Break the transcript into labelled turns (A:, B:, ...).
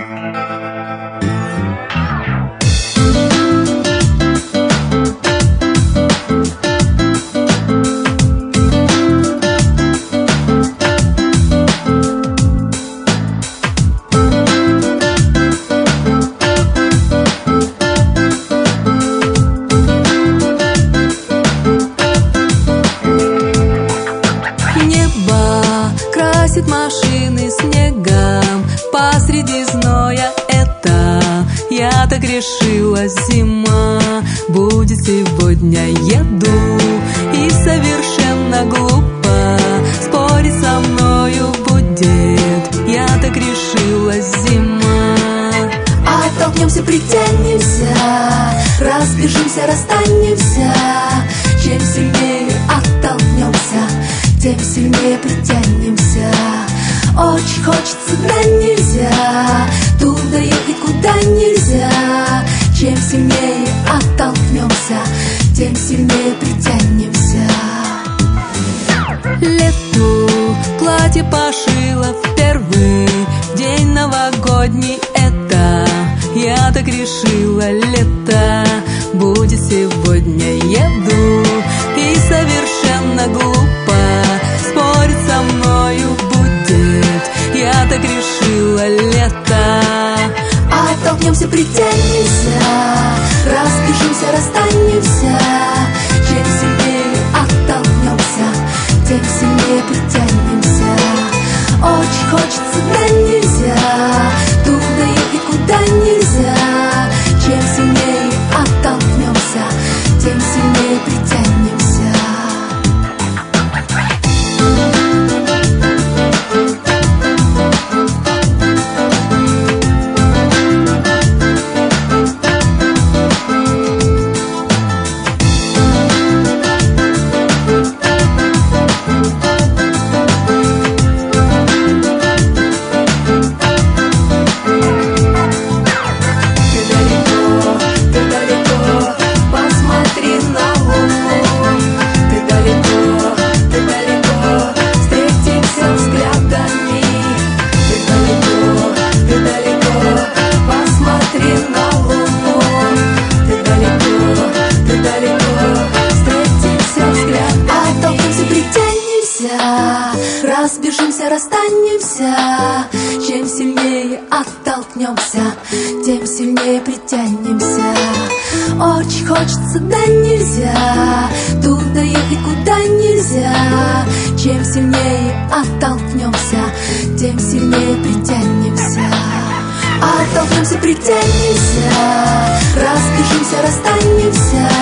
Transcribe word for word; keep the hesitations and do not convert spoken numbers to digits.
A: Машины снегом посреди зноя. Это я так решила, зима будет сегодня. Еду и совершенно глупо спорить со мною будет. Я так решила, зима.
B: Оттолкнемся, притянемся, разбежимся, расстанемся. Чем сильнее оттолкнемся, тем сильнее притянемся. Очень хочется, да нельзя, туда ехать, куда нельзя. Чем сильнее оттолкнемся, тем сильнее притянемся.
A: Лету платье пошила впервые в день новогодний. Это я так решила, лето будет сегодня. Еду и совершенно глупо спорить со мною будет. Я так решила, лето.
B: Оттолкнемся, притянемся, разбежимся, расстанемся. Чем сильнее оттолкнемся, тем сильнее притянемся. Очень хочется, да нельзя, туда ехать, куда нельзя. Чем сильнее оттолкнемся, тем сильнее притянемся. Разбежимся, расстанемся. Чем сильнее оттолкнемся, тем сильнее притянемся. Очень хочется, да нельзя, туда ехать, куда нельзя. Чем сильнее оттолкнемся, тем сильнее притянемся. Оттолкнемся, притянемся, разбежимся, расстанемся.